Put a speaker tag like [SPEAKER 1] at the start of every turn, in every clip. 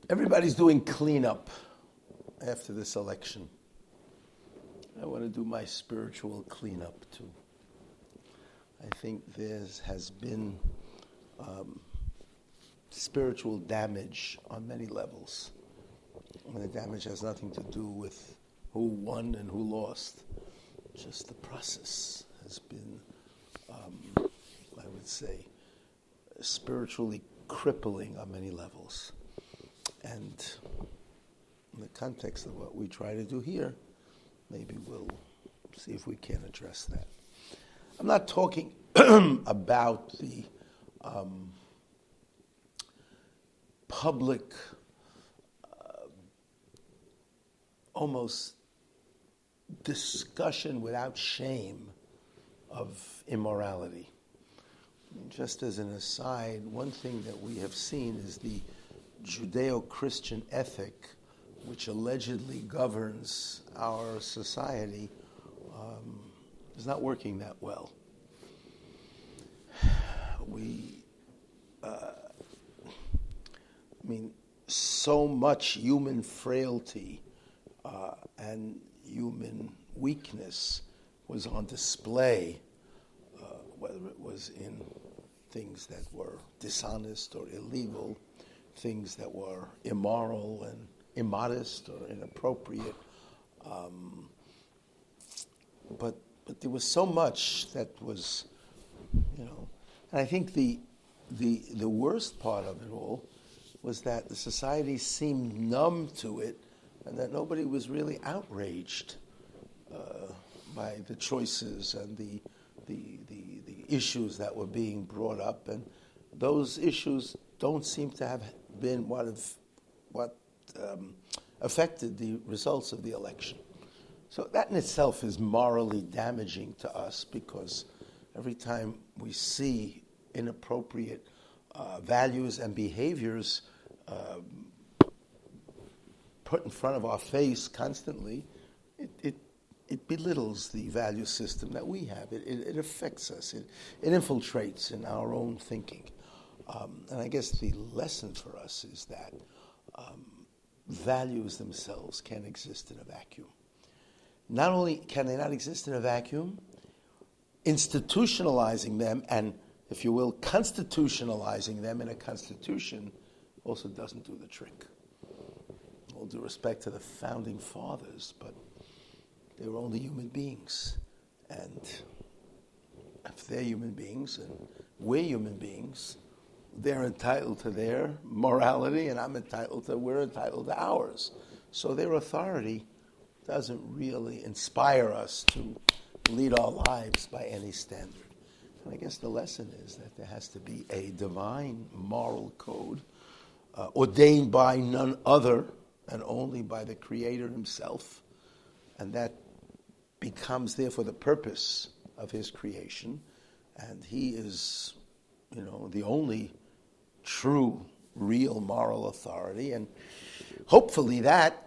[SPEAKER 1] Everybody's doing cleanup after this election. I want to do my spiritual cleanup too. I think there has been spiritual damage on many levels. And the damage has nothing to do with who won and who lost. Just the process has been, I would say, spiritually crippling on many levels. And in the context of what we try to do here, maybe we'll see if we can address that. I'm not talking about the public, almost discussion without shame of immorality. Just as an aside, one thing that we have seen is the Judeo-Christian ethic, which allegedly governs our society, is not working that well. So much human frailty and human weakness was on display, whether it was in things that were dishonest or illegal, things that were immoral and immodest or inappropriate. But there was so much that was, and I think the worst part of it all was that the society seemed numb to it, and that nobody was really outraged by the choices and the issues that were being brought up, and those issues don't seem to have been what affected the results of the election. So that in itself is morally damaging to us, because every time we see inappropriate values and behaviors put in front of our face constantly, it belittles the value system that we have. It affects us. It infiltrates in our own thinking. And I guess the lesson for us is that values themselves can't exist in a vacuum. Not only can they not exist in a vacuum, institutionalizing them and, if you will, constitutionalizing them in a constitution also doesn't do the trick. All due respect to the founding fathers, but they were only human beings. And if they're human beings and we're human beings, they're entitled to their morality and we're entitled to ours. So their authority doesn't really inspire us to lead our lives by any standard. And I guess the lesson is that there has to be a divine moral code ordained by none other and only by the Creator himself, and that becomes therefore the purpose of his creation, and he is, the only true, real moral authority, and hopefully that,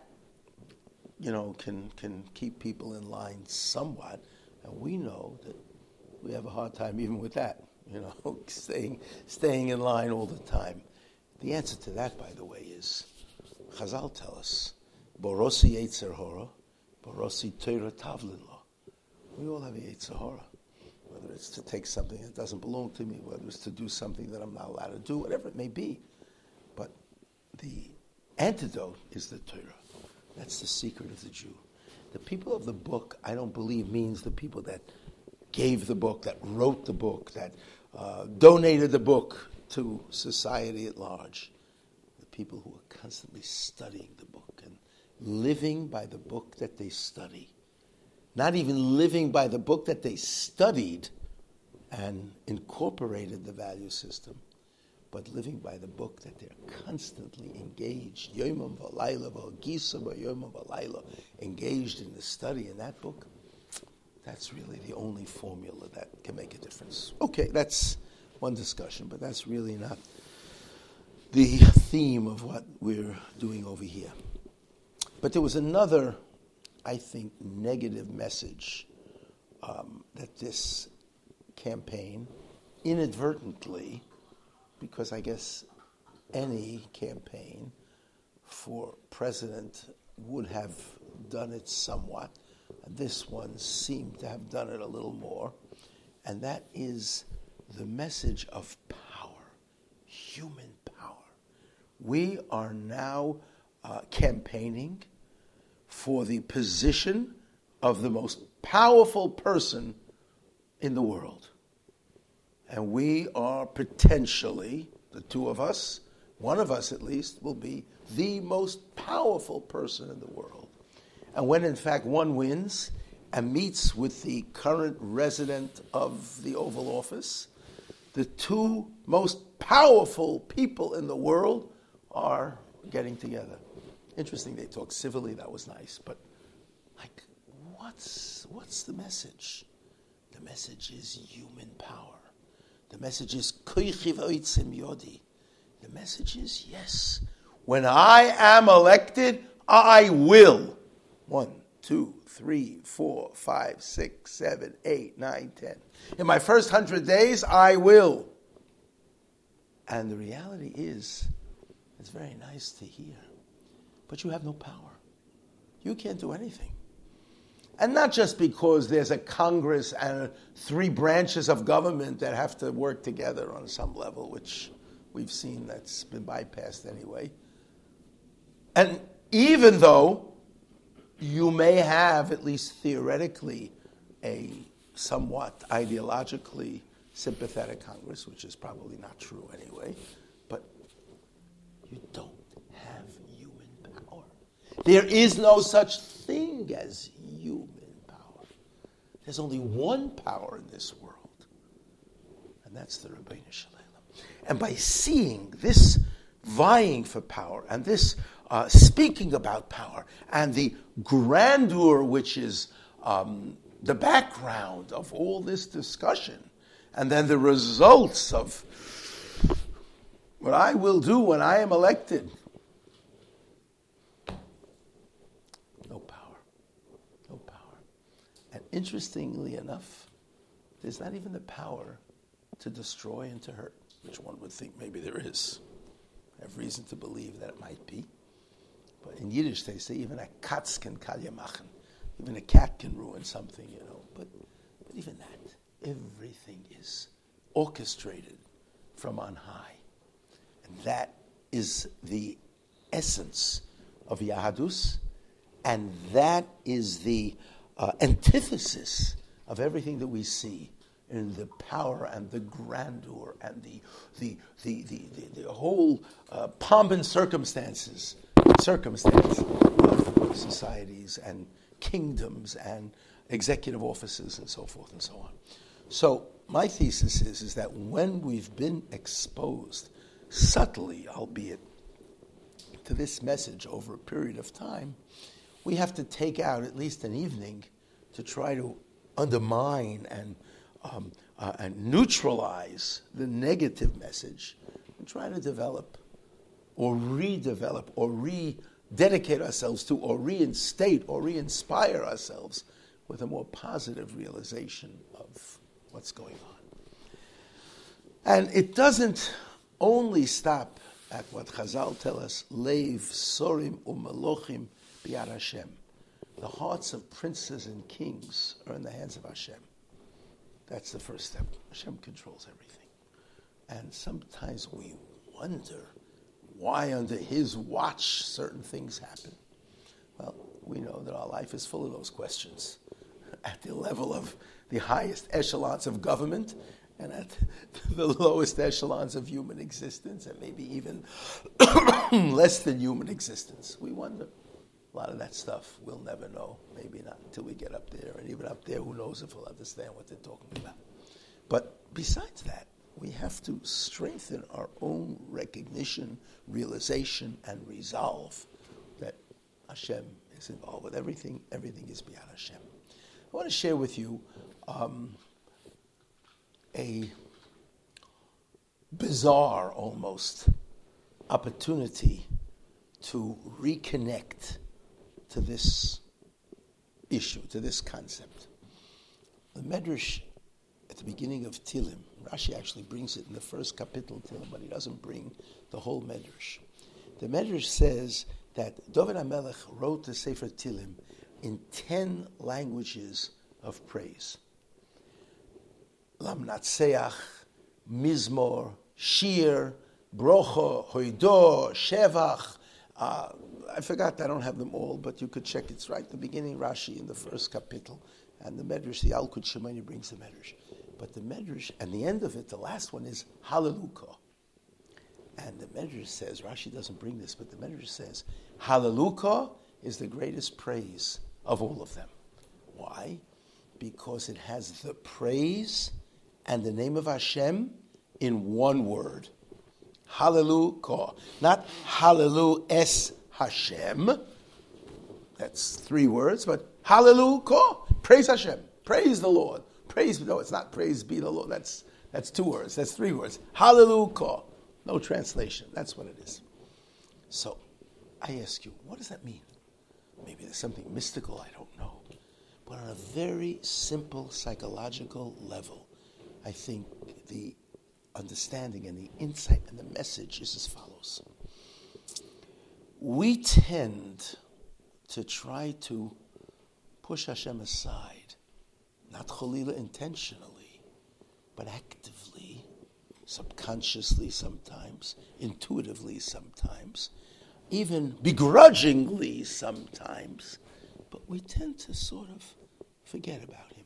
[SPEAKER 1] can keep people in line somewhat, and we know that we have a hard time even with that, staying in line all the time. The answer to that, by the way, is Chazal tell us, Borosi Yetzer Hora, Borosi Torah Tavlin Lo. We all have a Yetzer Hora, whether it's to take something that doesn't belong to me, whether it's to do something that I'm not allowed to do, whatever it may be. But the antidote is the Torah. That's the secret of the Jew. The people of the book, I don't believe, means the people that gave the book, that wrote the book, that donated the book to society at large. The people who are constantly studying the book and living by the book that they study. Not even living by the book that they studied and incorporated the value system, but living by the book that they're constantly engaged, Yomam V'Layla V'Gisa Yomam V'Layla, engaged in the study in that book. That's really the only formula that can make a difference. Okay, that's one discussion, but that's really not the theme of what we're doing over here. But there was another, I think, negative message that this campaign inadvertently, because I guess any campaign for president would have done it somewhat. And this one seemed to have done it a little more. And that is the message of power, human power. We are now campaigning for the position of the most powerful person in the world. And we are potentially, the two of us, one of us at least, will be the most powerful person in the world. And when in fact one wins and meets with the current resident of the Oval Office, the two most powerful people in the world are getting together. Interesting, they talk civilly, that was nice, but like, what's the message? The message is human power. The message is koichi v'oitzim yodi. The message is, yes, when I am elected, I will. 1, 2, 3, 4, 5, 6, 7, 8, 9, 10. In my first 100 days, I will. And the reality is, it's very nice to hear, but you have no power. You can't do anything. And not just because there's a Congress and 3 branches of government that have to work together on some level, which we've seen that's been bypassed anyway. And even though you may have, at least theoretically, a somewhat ideologically sympathetic Congress, which is probably not true anyway, but you don't have human power. There is no such thing as human power. There's only one power in this world, and that's the Ribbono Shel Olam. And by seeing this vying for power and this speaking about power and the grandeur which is the background of all this discussion, and then the results of what I will do when I am elected. No power. No power. And interestingly enough, there's not even the power to destroy and to hurt, which one would think maybe there is. I have reason to believe that it might be. But in Yiddish they say even a katz can kalya machen. Even a cat can ruin something, you know. But even that, everything is orchestrated from on high. And that is the essence of Yahadus, and that is the antithesis of everything that we see in the power and the grandeur and the whole pomp and circumstance of societies and kingdoms and executive offices and so forth and so on. So my thesis is that when we've been exposed, subtly albeit, to this message over a period of time, we have to take out at least an evening to try to undermine and neutralize the negative message and try to develop or redevelop or rededicate ourselves to or reinstate or re-inspire ourselves with a more positive realization of what's going on. And it doesn't only stop at what Chazal tell us, Leiv Sorim u'Melochim biyad Hashem. The hearts of princes and kings are in the hands of Hashem. That's the first step. Hashem controls everything. And sometimes we wonder why under His watch certain things happen. Well, we know that our life is full of those questions at the level of the highest echelons of government and at the lowest echelons of human existence and maybe even less than human existence. We wonder. A lot of that stuff we'll never know, maybe not until we get up there. And even up there, who knows if we'll understand what they're talking about. But besides that, we have to strengthen our own recognition, realization, and resolve that Hashem is involved with everything. Everything is beyond Hashem. I want to share with you a bizarre, almost, opportunity to reconnect to this issue, to this concept. The Medrash at the beginning of Tilim, Rashi actually brings it in the first kapitel Tilim, but he doesn't bring the whole Medrash. The Medrash says that David HaMelech wrote the Sefer Tilim in 10 languages of praise. Lamnatseach, Mizmor, Shir, Brocha, Hoido, Shevach. I forgot, I don't have them all, but you could check. It's right at the beginning, Rashi in the first kapitel. And the Medrash, the Yalkut Shemini brings the Medrash. But the Medrash, and the end of it, the last one is Hallelujah. And the Medrash says, Rashi doesn't bring this, but the Medrash says, Hallelujah is the greatest praise of all of them. Why? Because it has the praise and the name of Hashem in one word. Hallelujah. Not Hallelu es Hashem. That's 3 words, but Hallelujah. Praise Hashem. Praise the Lord. No, it's not praise be the Lord. That's 2 words. That's 3 words. Hallelujah. No translation. That's what it is. So, I ask you, what does that mean? Maybe there's something mystical, I don't know. But on a very simple psychological level, I think the understanding and the insight and the message is as follows. We tend to try to push Hashem aside, not chalila intentionally, but actively, subconsciously sometimes, intuitively sometimes, even begrudgingly sometimes, but we tend to sort of forget about him.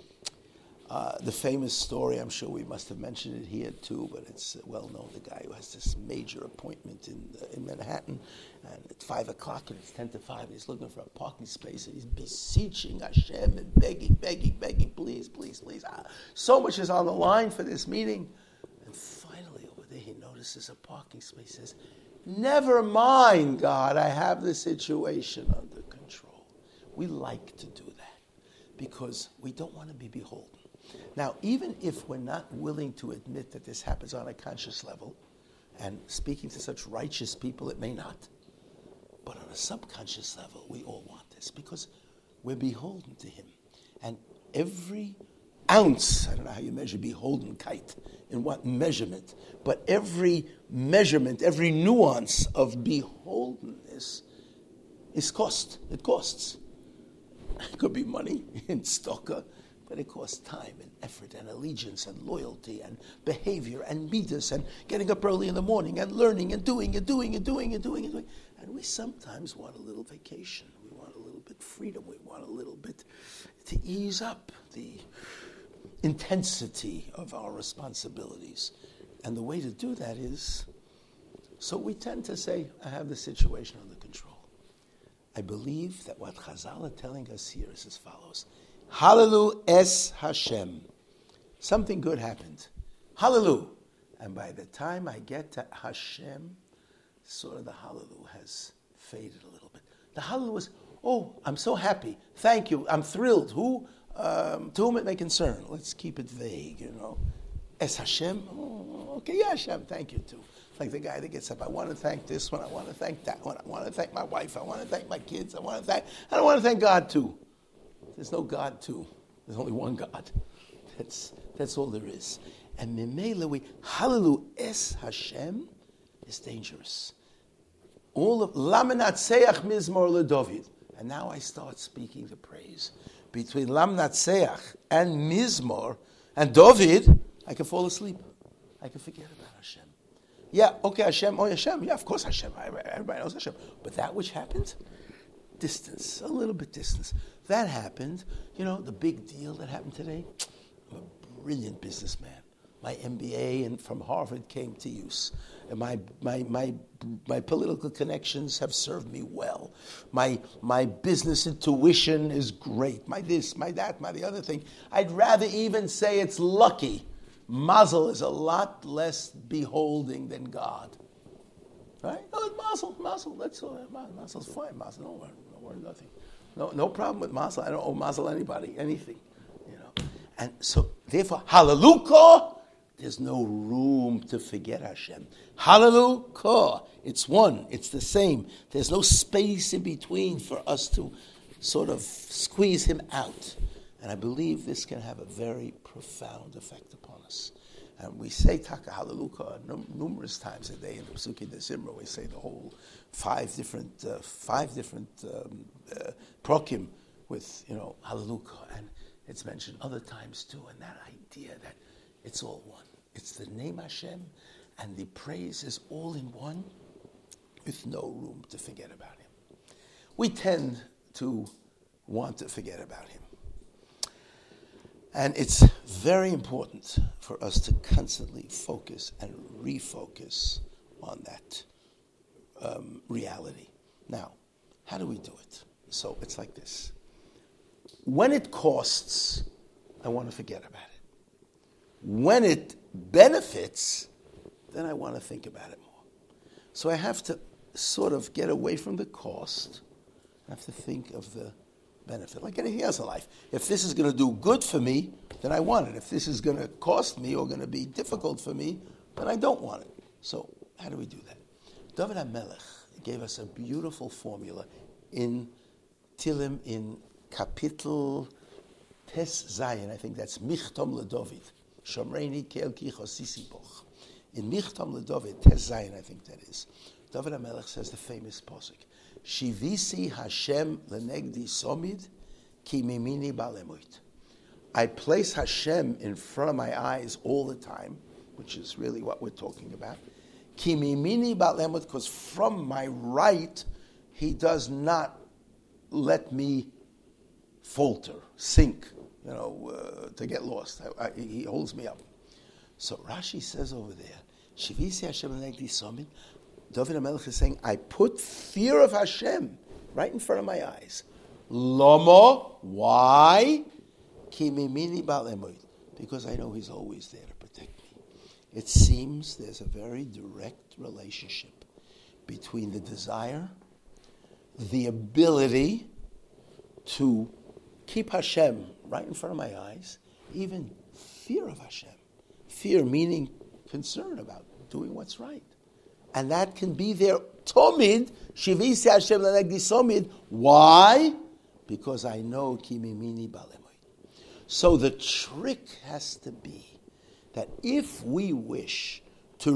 [SPEAKER 1] The famous story, I'm sure we must have mentioned it here too, but it's well known, the guy who has this major appointment in Manhattan, and it's 5 o'clock and it's 10 to 5, and he's looking for a parking space, and he's beseeching Hashem and begging, please. So much is on the line for this meeting. And finally over there he notices a parking space, says, never mind, God, I have the situation under control. We like to do that because we don't want to be beholden. Now, even if we're not willing to admit that this happens on a conscious level, and speaking to such righteous people, it may not, but on a subconscious level, we all want this because we're beholden to him. And every ounce, I don't know how you measure beholdenkeit, in what measurement, but every measurement, every nuance of beholdenness is cost. It costs. It could be money in stocker, but it costs time and effort and allegiance and loyalty and behavior and midas and getting up early in the morning and learning and doing. And we sometimes want a little vacation. We want a little bit freedom. We want a little bit to ease up the intensity of our responsibilities. And the way to do that is, so we tend to say, I have the situation under control. I believe that what Chazal are telling us here is as follows. Hallelu es Hashem. Something good happened. Hallelu. And by the time I get to Hashem, sort of the Hallelu has faded a little bit. The Hallelu is, oh, I'm so happy. Thank you. I'm thrilled. To whom it may concern. Let's keep it vague, Es Hashem? Oh, okay, yeah, Hashem, thank you too. Like the guy that gets up, I want to thank this one, I want to thank that one, I want to thank my wife, I want to thank my kids, I want to thank God too. There's no God too. There's only one God. That's all there is. And Memela, Hallelu es Hashem is dangerous. All of Lamnatseach Mizmor LeDavid. And now I start speaking the praise. Between Lamnatseach and Mizmor and David, I can fall asleep. I can forget about Hashem. Yeah, okay, Hashem, Hashem. Yeah, of course Hashem. Everybody knows Hashem. But that which happened, distance, a little bit distance. That happened, the big deal that happened today. I'm a brilliant businessman. My MBA from Harvard came to use. And my political connections have served me well. My business intuition is great. My this, my that, my the other thing. I'd rather even say it's lucky. Mazel is a lot less beholding than God. Right? No, Mazel. That's all. Mazel's fine. Mazel, don't worry, nothing. No problem with Mazel. I don't owe Mazel anybody anything. And so, therefore, Hallelujah. There's no room to forget Hashem. Hallelujah. It's one. It's the same. There's no space in between for us to sort of squeeze him out. And I believe this can have a very profound effect upon us. And we say Taka Hallelujah numerous times a day in the Psuki de Zimra. We say the whole five different prokim with, Hallelujah. And it's mentioned other times too. And that idea that it's all one. It's the name Hashem, and the praise is all in one, with no room to forget about him. We tend to want to forget about him. And it's very important for us to constantly focus and refocus on that reality. Now, how do we do it? So it's like this. When it costs, I want to forget about it. When it benefits, then I want to think about it more. So I have to sort of get away from the cost. I have to think of the benefit, like anything else in life. If this is going to do good for me, then I want it. If this is going to cost me or going to be difficult for me, then I don't want it. So how do we do that? David HaMelech gave us a beautiful formula in Tilim in Kapitel Tes Zayin. I think that's Michtam LeDavid. Shomreini Kel Ki Chosisi Boch. In Michtam LeDavid, Tes Zayin, I think that is. David HaMelech says the famous posuk, Shivisi Hashem lenegdi somid ki mimini balemuit. I place Hashem in front of my eyes all the time, which is really what we're talking about. Ki mimini balemut, because from my right, he does not let me falter, sink, to get lost. He holds me up. So Rashi says over there, Shivisi Hashem lenegdi somid. David HaMelech is saying, I put fear of Hashem right in front of my eyes. Lomo, why? Ki mimini bal emoid. Because I know he's always there to protect me. It seems there's a very direct relationship between the desire, the ability to keep Hashem right in front of my eyes, even fear of Hashem. Fear meaning concern about doing what's right. And that can be there, Tomid, Shivisi Hashem Lenegdi Somid. Why? Because I know Ki Mimini Balemoid. So the trick has to be that if we wish to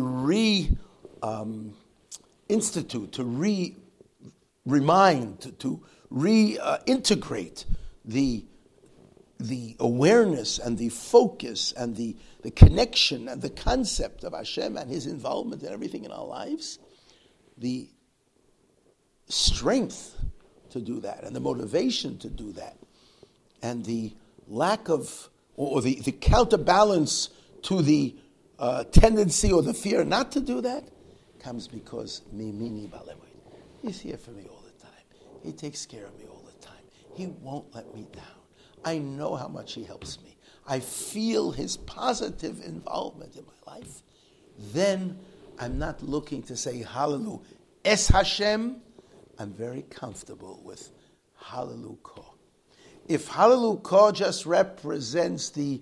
[SPEAKER 1] institute, to remind, to reintegrate the awareness and the focus and the connection and the concept of Hashem and his involvement in everything in our lives, the strength to do that and the motivation to do that and the lack of, or the counterbalance to the tendency or the fear not to do that comes because Mimini Balemoid. He's here for me all the time. He takes care of me all the time. He won't let me down. I know how much he helps me. I feel his positive involvement in my life. Then I'm not looking to say Hallelujah. Es Hashem, I'm very comfortable with Hallelujah. If Hallelujah just represents the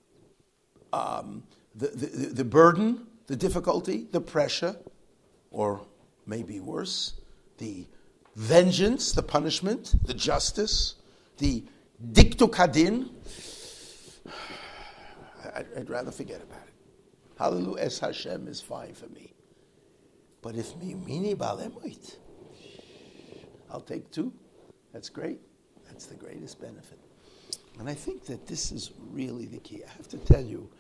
[SPEAKER 1] burden, the difficulty, the pressure, or maybe worse, the vengeance, the punishment, the justice, the Diktu Kadin, I'd rather forget about it. Hallelujah, Es Hashem is fine for me. But if Mimini Balemoit, I'll take two. That's great. That's the greatest benefit. And I think that this is really the key. I have to tell you,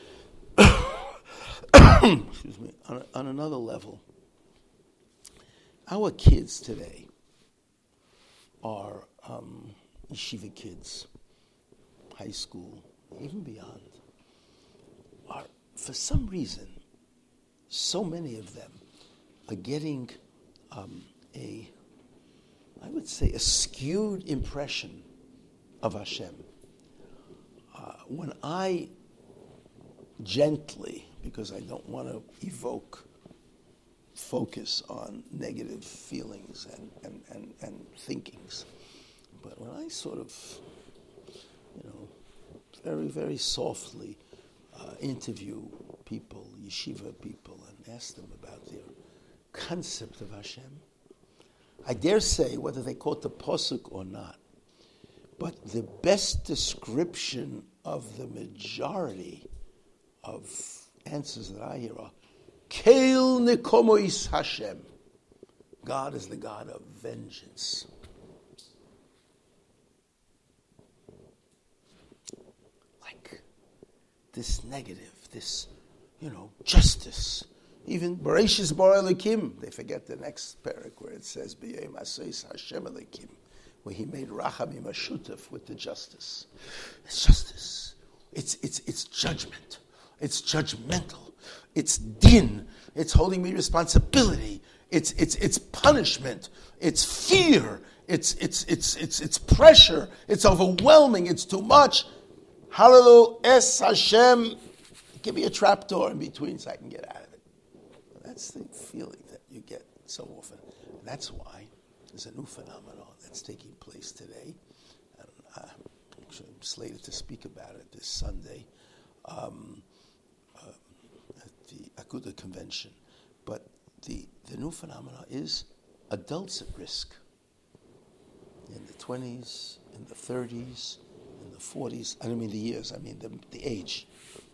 [SPEAKER 1] excuse me, on another level, our kids today are yeshiva kids, high school, even beyond, are, for some reason, so many of them are getting I would say, a skewed impression of Hashem. When I gently, because I don't want to evoke focus on negative feelings and thinkings, but when I sort of, very, very softly interview people, yeshiva people, and ask them about their concept of Hashem, I dare say, whether they quote the posuk or not, but the best description of the majority of answers that I hear are, Keil Nekomois Hashem. God is the God of vengeance. Like this negative, this, justice. Even Bereshis Bara Elokim, they forget the next parak where it says, B'yom Aseis Hashem Elokim, where he made Rachamim Ashutaf with the justice. It's justice. It's judgment. It's judgmental. It's din. It's holding me responsibility. It's punishment. It's fear. It's pressure. It's overwhelming. It's too much. Hallelujah. Es Hashem. Give me a trapdoor in between so I can get out of it. That's the feeling that you get so often. And that's why there's a new phenomenon that's taking place today. And actually, I'm slated to speak about it this Sunday at the Aguda convention. But the new phenomenon is adults at risk. In the 20s, in the 30s, in the 40s. I don't mean the years, I mean the age.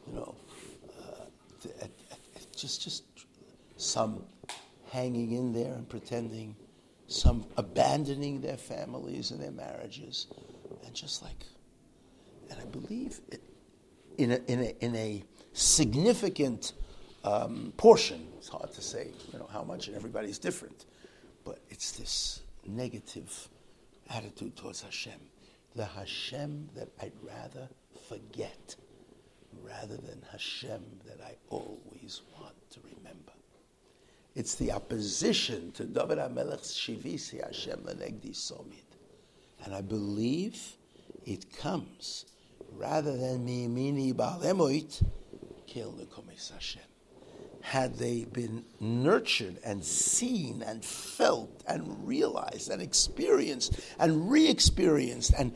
[SPEAKER 1] Just some hanging in there and pretending, some abandoning their families and their marriages, and I believe in a significant portion. It's hard to say, how much, and everybody's different, but it's this negative attitude towards Hashem, the Hashem that I'd rather forget, rather than Hashem that I always want to remember. It's the opposition to David HaMelech's Shivisi Hashem Lenegdi Somid. And I believe it comes rather than Mimini Ba'alemoit, Kel Nekomes Hashem. Had they been nurtured and seen and felt and realized and experienced and re-experienced and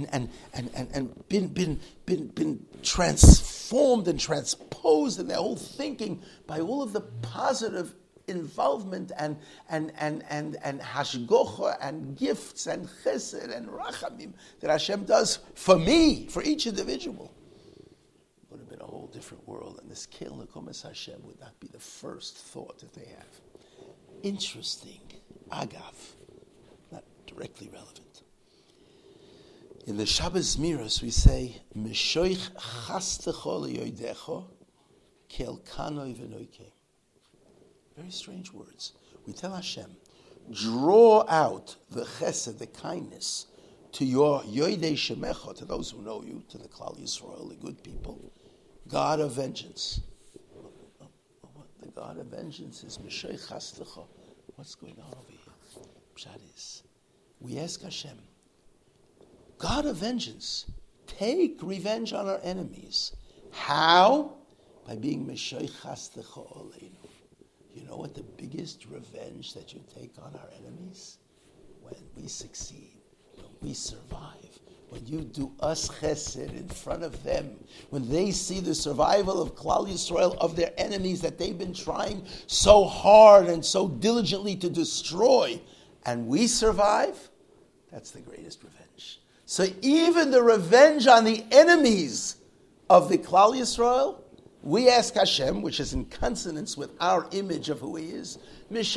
[SPEAKER 1] been transformed and transposed in their whole thinking by all of the positive involvement and hashgocha and gifts and chesed and rachamim that Hashem does for me, for each individual, would have been a whole different world, and this Kel Nekomes Hashem would not be the first thought that they have. Interesting, agav, not directly relevant. In the Shabbos Miros we say, Meshoich chastecho leyodecho kel kanoi v'noikei. Very strange words. We tell Hashem, draw out the chesed, the kindness, to your yoidei shemecha, to those who know you, to the Klal Yisrael, the good people, God of vengeance. The God of vengeance is Meshoich chastecho. What's going on over here? Pshat is, we ask Hashem, God of vengeance, take revenge on our enemies. How? By being Meshoich chastecho oleinu. You know what the biggest revenge that you take on our enemies? When we succeed, when we survive, when you do us chesed in front of them, when they see the survival of Klal Yisrael, of their enemies that they've been trying so hard and so diligently to destroy, and we survive, that's the greatest revenge. So even the revenge on the enemies of the Klal Yisrael, we ask Hashem, which is in consonance with our image of who He is, to be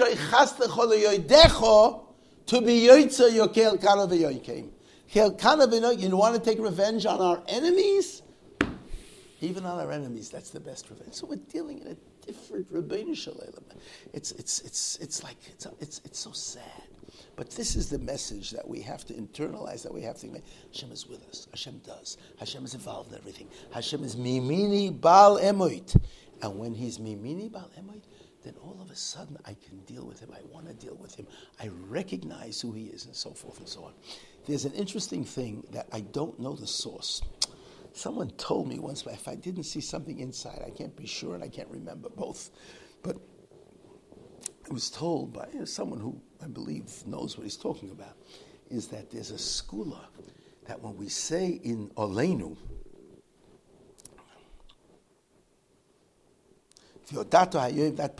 [SPEAKER 1] yoytza yokel kana v'yoykem. You want to take revenge on our enemies? Even on our enemies, that's the best revenge. So we're dealing in a different Rabbeinu Shalom. It's so sad. But this is the message that we have to internalize, that we have to make. Hashem is with us. Hashem does. Hashem is involved in everything. Hashem is mimini bal emoit. And when He's mimini bal emoit, then all of a sudden I can deal with Him. I want to deal with Him. I recognize who He is, and so forth and so on. There's an interesting thing that I don't know the source. Someone told me once, but if I didn't see something inside, I can't be sure, and I can't remember both. But I was told by someone who I believe knows what he's talking about, is that there's a skula that when we say in Oleinu, that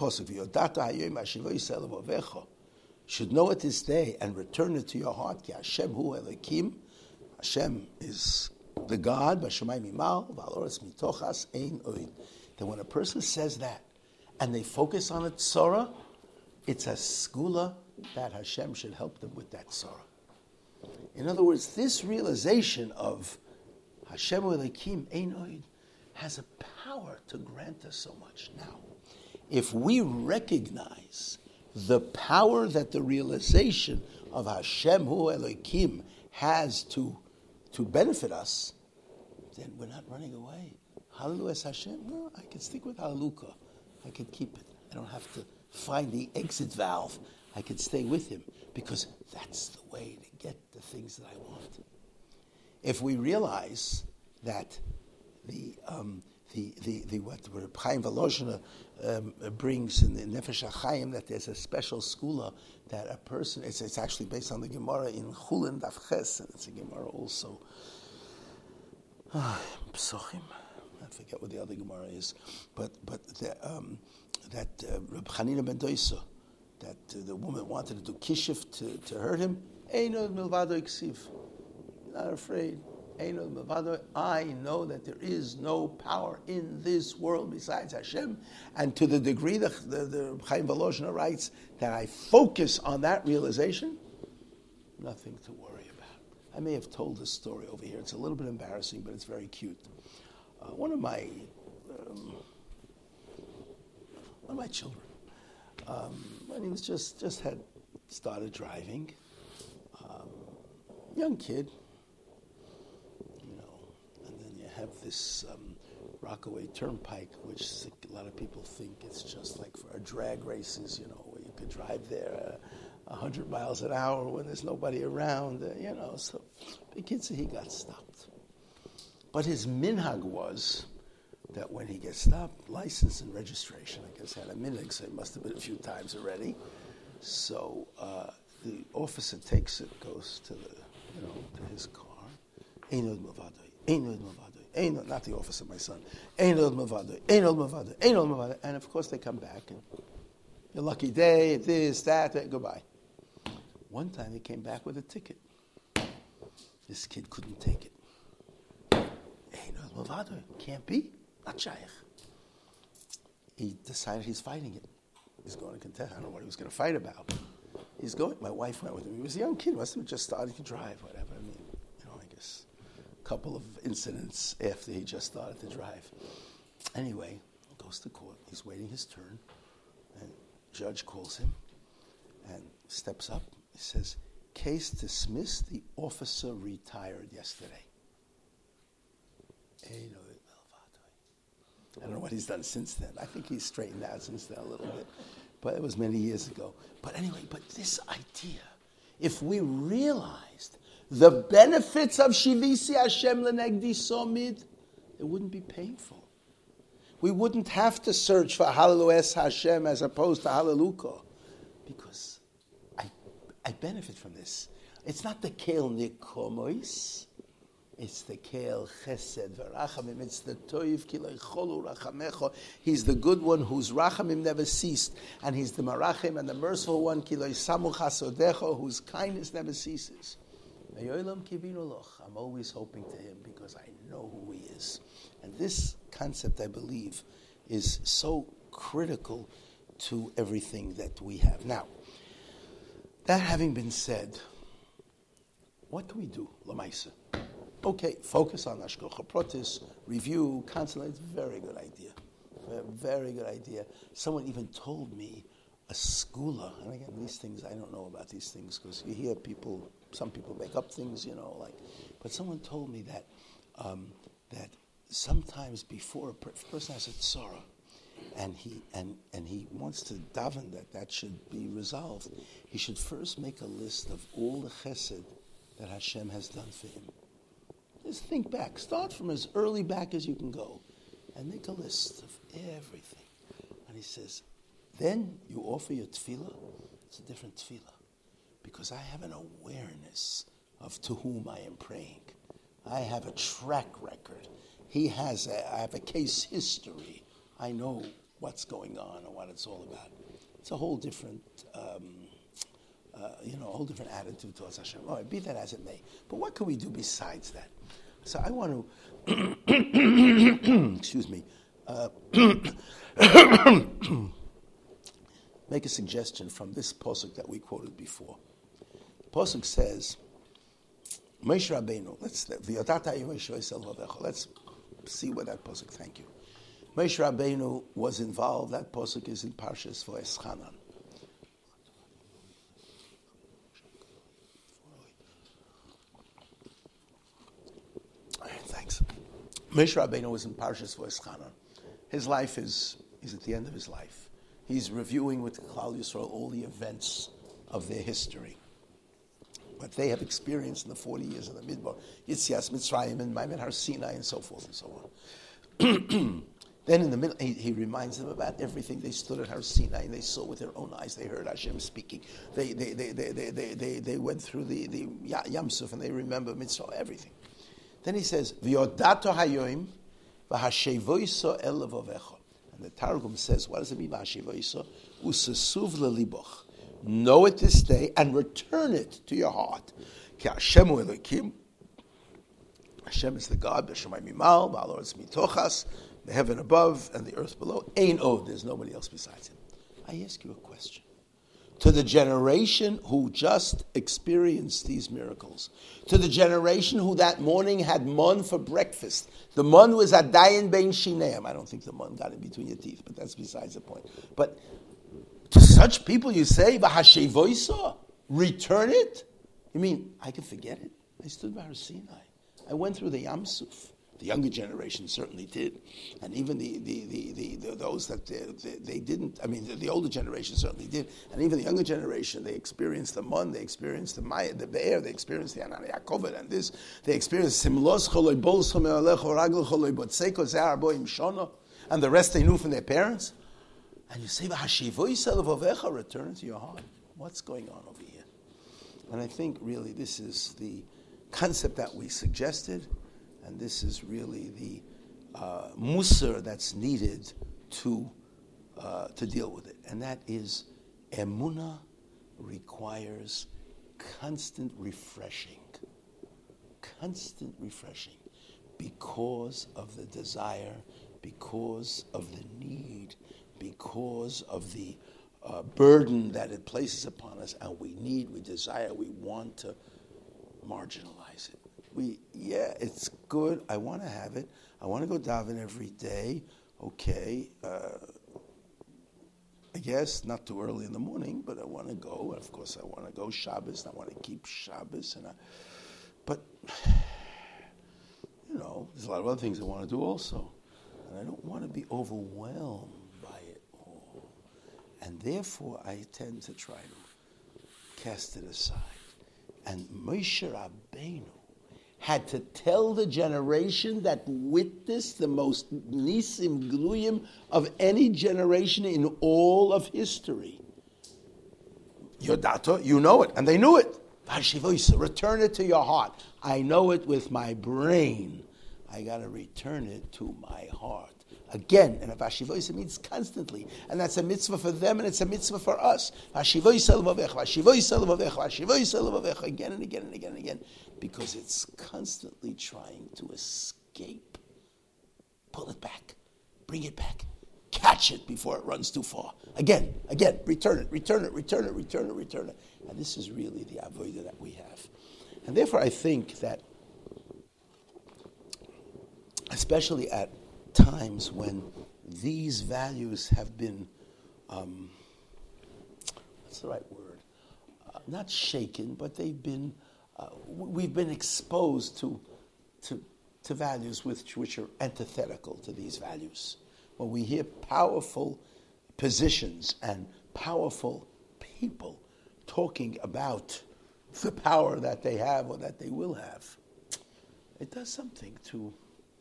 [SPEAKER 1] pasuk, should know it this day and return it to your heart. Ki Hashem hu Elokim, Hashem is the God, that when a person says that and they focus on a tzara, it's a skula that Hashem should help them with that tzara. In other words, this realization of Hashem Elokim Ein Od has a power to grant us so much. Now, if we recognize the power that the realization of Hashem Hu Elokim has to benefit us, then we're not running away. Hallelujah Hashem. No, I can stick with Hallelujah. I can keep it. I don't have to find the exit valve. I can stay with him because that's the way to get the things that I want. If we realize that what Reb Chaim Volozhiner brings in the Nefesh HaChaim, that there's a special skula that a person, it's actually based on the Gemara in Chulin Daf Ches, and it's a Gemara also. Psochim, I forget what the other Gemara is, but that Reb Chanina ben Doisa, that the woman wanted to do kishif to hurt him. Eino milvado iksiv. Not afraid. Eino milvado. I know that there is no power in this world besides Hashem. And to the degree the Chaim Volozhiner writes that I focus on that realization, nothing to worry about. I may have told this story over here. It's a little bit embarrassing, but it's very cute. One of my children, when he was just had started driving, young kid, and then you have this Rockaway Turnpike, which a lot of people think it's just like for drag races, where you could drive there 100 miles an hour when there's nobody around, So the kid said he got stopped. But his minhag was that when he gets stopped, license and registration, I guess, had a minhag, so it must have been a few times already. So the officer takes it, goes to to his car. Einod Mavadoi, Einod Mavadoi, Einod, not the officer, my son. Einod Mavadoi, Einod Mavadoi, Einod Mavadoi. And of course they come back and your lucky day, this, that, goodbye. One time he came back with a ticket. This kid couldn't take it. Einod Mavadoi, can't be, not shaykh. He decided he's fighting it. He's going to contest. I don't know what he was going to fight about. He's going. My wife went with him. He was a young kid. Must have just started to drive, whatever. I mean, I guess a couple of incidents after he just started to drive. Anyway, goes to court. He's waiting his turn. And judge calls him and steps up. He says, case dismissed. The officer retired yesterday. I don't know what he's done since then. I think he's straightened out since then a little bit. But it was many years ago. But anyway, this idea, if we realized the benefits of Shivisi Hashem Lenegdi Somid, it wouldn't be painful. We wouldn't have to search for Hallelujah Hashem as opposed to Hallelujah. Because I benefit from this. It's not the Kel Nikomois. It's the Kel Chesed V'Rachamim. It's the Toiv Kiloi Cholu Rachamecho. He's the good one whose Rachamim never ceased. And he's the Marachim and the merciful one, Kiloi Samu Chasodecho, whose kindness never ceases. I'm always hoping to him because I know who he is. And this concept, I believe, is so critical to everything that we have. Now, that having been said, what can we do, Lamaisa? Okay, focus on Hashgacha Pratis, review, consolate. Very good idea. Very good idea. Someone even told me a skula, and again, these things, I don't know about these things because you hear people, some people make up things, but someone told me that that sometimes before a person has a tzara, and he wants to daven that should be resolved, he should first make a list of all the chesed that Hashem has done for him. Just think back. Start from as early back as you can go and make a list of everything. And he says, then you offer your tefillah. It's a different tefillah because I have an awareness of to whom I am praying. I have a track record. I have a case history. I know what's going on and what it's all about. It's a whole different a whole different attitude towards Hashem. All right, be that as it may. But what can we do besides that? So I want to, excuse me, make a suggestion from this pasuk that we quoted before. The pasuk says, Moshe Rabbeinu, let's see what that pasuk, thank you. Moshe Rabbeinu was involved, that pasuk is in Parshas Va'eschanan. Thanks. Moshe Rabbeinu was in Parshas Va'eschanan. His life is at the end of his life. He's reviewing with Klal Yisrael all the events of their history, what they have experienced in the 40 years of the Midbar, Yitzias Mitzrayim and Ma'amad Har Sinai and so forth and so on. Then in the middle, he reminds them about everything. They stood at Har Sinai and they saw with their own eyes. They heard Hashem speaking. They went through the Yam Suf and they remember Mitzvah, everything. Then he says, V'yodato hayoim v'hashevoiso el levovecho. And the Targum says, what does it mean, v'hashevoiso? Usesuv leliboch. Know it this day and return it to your heart. Ki Hashem hu Elokim. Hashem is the God, b'shamayim mimal, ba'aloretz mitochas, the heaven above and the earth below. Ein od, there's nobody else besides him. I ask you a question. To the generation who just experienced these miracles, to the generation who that morning had mun for breakfast, the mun was adayin bein shineim. I don't think the mun got in between your teeth, but that's besides the point. But to such people you say, v'hashevoiso, return it? You mean, I can forget it? I stood by Har Sinai. I went through the Yam Suf. The younger generation certainly did, and even those that they didn't. I mean, the older generation certainly did, and even the younger generation, they experienced the Mun, they experienced the Maya, the Be'er, they experienced the Anan Yaakov, and this, they experienced Simlos Choloi Bols Chomealech Oragel Choloi Botseko Zehar Boim Shono, and the rest they knew from their parents. And you say, "V'hashivoi Selevovecha, return to your heart." What's going on over here? And I think really this is the concept that we suggested. And this is really the musar that's needed to deal with it. And that is, emunah requires constant refreshing. Constant refreshing. Because of the desire, because of the need, because of the burden that it places upon us. And we desire, we want to marginalize it. It's good. I want to have it. I want to go daven every day. Okay. I guess not too early in the morning, but I want to go. Of course, I want to go Shabbos. I want to keep Shabbos. But, there's a lot of other things I want to do also. And I don't want to be overwhelmed by it all. And therefore, I tend to try to cast it aside. And Moshe Rabbeinu had to tell the generation that witnessed the most nisim gluyim of any generation in all of history. Yodato, you know it, and they knew it. Return it to your heart. I know it with my brain. I got to return it to my heart. Again, and Vashivoisa means constantly. And that's a mitzvah for them, and it's a mitzvah for us. Vashivoisa l'vavecha, Vashivoisa l'vavecha, Vashivoisa l'vavecha, again and again and again and again. Because it's constantly trying to escape. Pull it back. Bring it back. Catch it before it runs too far. Again, return it. And this is really the avodah that we have. And therefore I think that, especially at times when these values have been, what's the right word? Not shaken, but they've been, we've been exposed to values which are antithetical to these values. When we hear powerful positions and powerful people talking about the power that they have or that they will have, it does something to,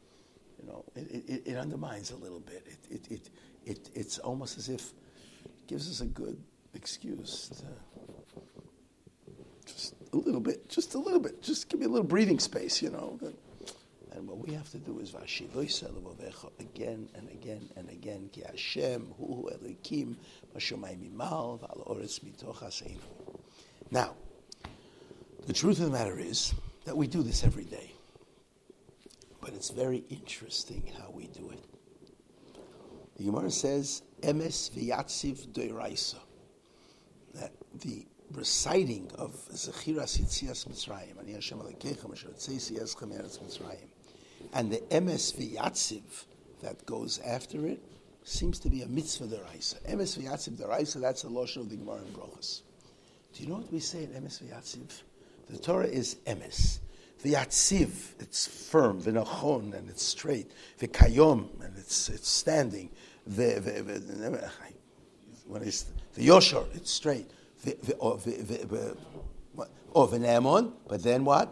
[SPEAKER 1] it undermines a little bit. It's almost as if it gives us a good excuse to just a little bit, just give me a little breathing space, And what we have to do is Vashivoisa l'vavecha again and again and again. Ki Hashem hu Elokim b'shamayim mimal v'al oretz mitochas einu. Now, the truth of the matter is that we do this every day. But it's very interesting how we do it. The Gemara says, Emes v'yatziv doiraisa, that the reciting of Zechiras Yitzias Mitzrayim, Ani Hashem Elokeichem Asher Hotzeichi Eschem Eretz Mitzrayim, and the Emes v'yatziv that goes after it, seems to be a mitzvah deraisa. Emes v'yatziv deraisa, that's the lashon of the Gemara in Brochos. Do you know what we say in Emes v'yatziv? The Torah is Emes. V'yatziv, it's firm, v'nachon, and it's straight. V'kayom, and it's standing. V'yoshar, it's straight. V'ne'emon, but then what?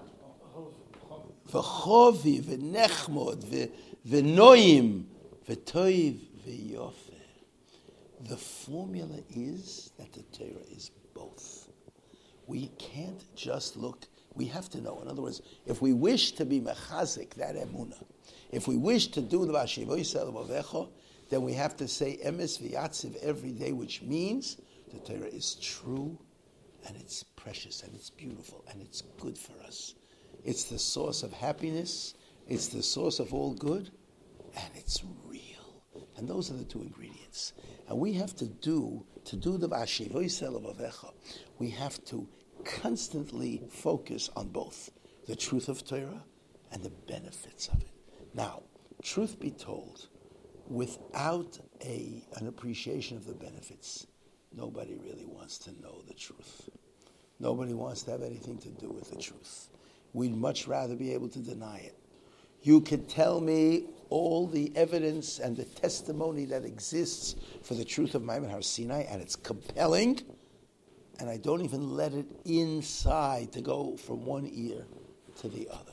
[SPEAKER 1] V'chovi, v'nechmod, v'noim, v'toiv, v'yofeh. The formula is that the Torah is both. We can't just look. We have to know. In other words, if we wish to be mechazik, that emunah, if we wish to do the Vashivo Yisrael Bovecho, then we have to say emes v'yatziv every day, which means the Torah is true, and it's precious, and it's beautiful, and it's good for us. It's the source of happiness, it's the source of all good, and it's real. And those are the two ingredients. And we have to do the Vashivo Yisrael Bovecho, we have to constantly focus on both the truth of Torah and the benefits of it. Now, truth be told, without an appreciation of the benefits, nobody really wants to know the truth. Nobody wants to have anything to do with the truth. We'd much rather be able to deny it. You could tell me all the evidence and the testimony that exists for the truth of Maimon Har Sinai, and it's compelling, and I don't even let it inside to go from one ear to the other,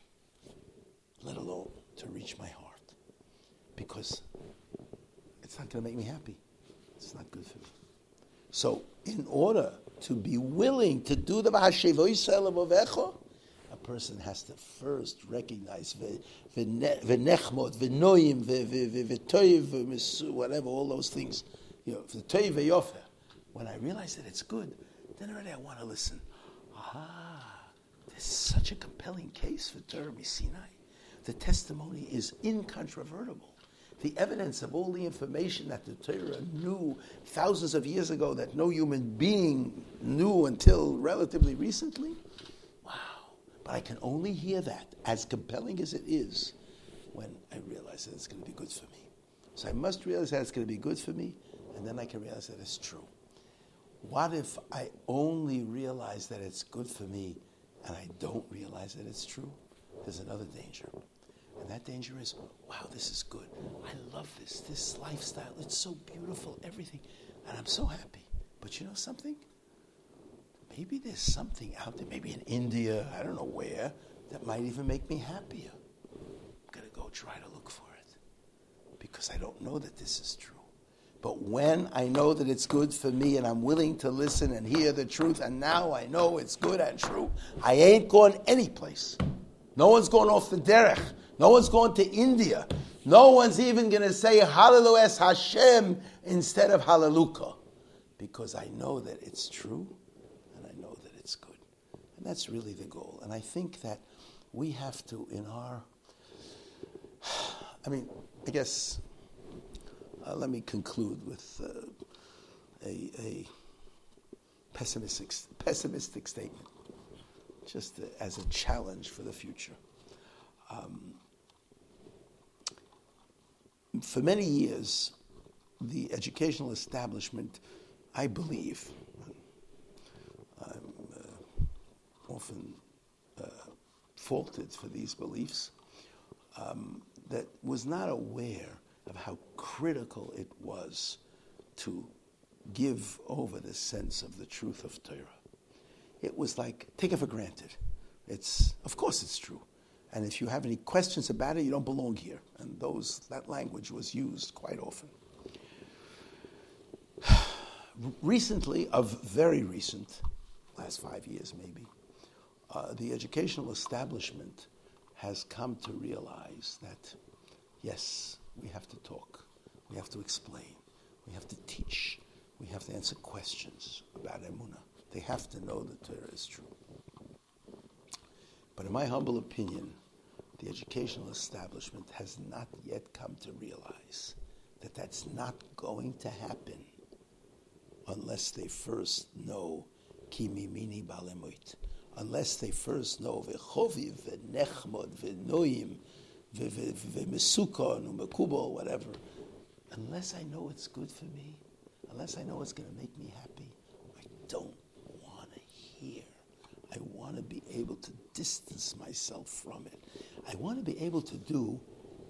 [SPEAKER 1] let alone to reach my heart, because it's not going to make me happy. It's not good for me. So, in order to be willing to do the V'hashevo Yisrael Bovecho, a person has to first recognize v'nechmod, v'noyim, v'toiv, whatever, all those things. V'toiv v'yofeh. When I realize that it's good, then already I want to listen. There's such a compelling case for Torah Sinai. The testimony is incontrovertible. The evidence of all the information that the Torah knew thousands of years ago that no human being knew until relatively recently. Wow. But I can only hear that, as compelling as it is, when I realize that it's going to be good for me. So I must realize that it's going to be good for me, and then I can realize that it's true. What if I only realize that it's good for me and I don't realize that it's true? There's another danger. And that danger is, wow, this is good. I love this lifestyle. It's so beautiful, everything. And I'm so happy. But you know something? Maybe there's something out there, maybe in India, I don't know where, that might even make me happier. I'm going to go try to look for it. Because I don't know that this is true. But when I know that it's good for me and I'm willing to listen and hear the truth, and now I know it's good and true, I ain't going any place. No one's going off the derech. No one's going to India. No one's even going to say Hallelu es Hashem instead of Hallelujah. Because I know that it's true and I know that it's good. And that's really the goal. And I think that we have to, let me conclude with a pessimistic statement, just as a challenge for the future. For many years, the educational establishment, I believe, I'm often faulted for these beliefs, that was not aware of how critical it was to give over the sense of the truth of Torah. It was like, take it for granted. Of course it's true. And if you have any questions about it, you don't belong here. And that language was used quite often. Recently, very recent, last 5 years maybe, the educational establishment has come to realize that, yes, we have to talk, we have to explain, we have to teach, we have to answer questions about Emunah. They have to know that Torah is true. But in my humble opinion, the educational establishment has not yet come to realize that that's not going to happen unless they first know ki mimini balemoit. Unless they first know v'choviv v'nechmod v'noim v'mesukon u'mekubal, whatever. Unless I know it's good for me, unless I know it's going to make me happy, I don't want to hear. I want to be able to distance myself from it. I want to be able to do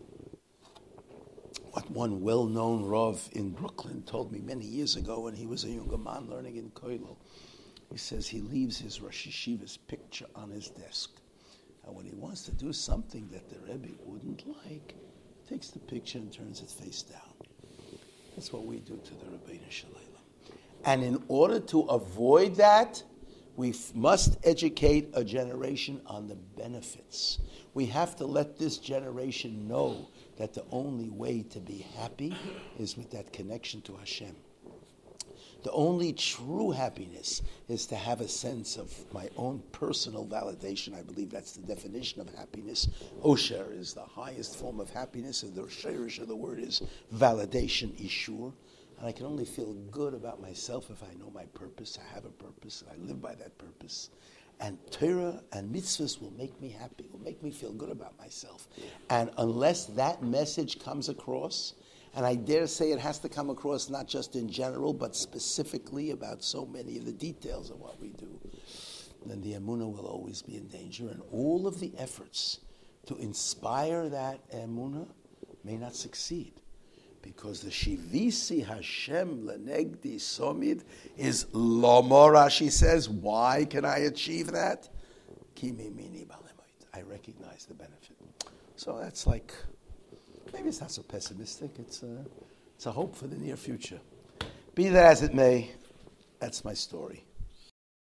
[SPEAKER 1] what one well-known Rav in Brooklyn told me many years ago when he was a younger man learning in Koilo. He says he leaves his Rosh Yeshiva's picture on his desk. And when he wants to do something that the Rebbe wouldn't like, he takes the picture and turns it face down. That's what we do to the Rebbeinu Shalom. And in order to avoid that, we must educate a generation on the benefits. We have to let this generation know that the only way to be happy is with that connection to Hashem. The only true happiness is to have a sense of my own personal validation. I believe that's the definition of happiness. Osher is the highest form of happiness, and the shirish of the word is validation, ishur. And I can only feel good about myself if I know my purpose, I have a purpose, and I live by that purpose. And Torah and mitzvahs will make me happy, will make me feel good about myself. And unless that message comes across, and I dare say it has to come across not just in general, but specifically about so many of the details of what we do, then the emunah will always be in danger. And all of the efforts to inspire that emunah may not succeed. Because the Shivisi Hashem Lenegdi Somid is Lomor, Rashi says. Why can I achieve that? Ki mimini balemoit. I recognize the benefit. So that's like, maybe it's not so pessimistic. It's a hope for the near future. Be that as it may, that's my story.